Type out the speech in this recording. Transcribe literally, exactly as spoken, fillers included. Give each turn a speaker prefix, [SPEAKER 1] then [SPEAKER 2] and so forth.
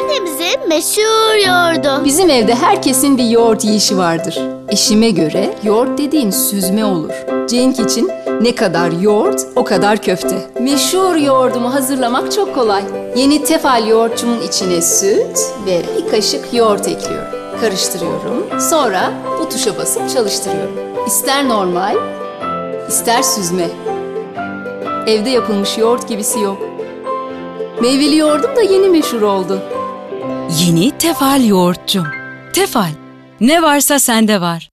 [SPEAKER 1] annemizin meşhur yoğurdu.
[SPEAKER 2] Bizim evde herkesin bir yoğurt yiyişi vardır. Eşime göre yoğurt dediğin süzme olur. Cenk için ne kadar yoğurt, o kadar köfte. Meşhur yoğurdumu hazırlamak çok kolay. Yeni Tefal yoğurtçumun içine süt ve bir kaşık yoğurt ekliyorum. Karıştırıyorum. Sonra bu tuşa basıp çalıştırıyorum. İster normal, ister süzme. Evde yapılmış yoğurt gibisi yok. Meyveli yoğurdum da yeni meşhur oldu.
[SPEAKER 3] Yeni Tefal yoğurtçum. Tefal, ne varsa sende var.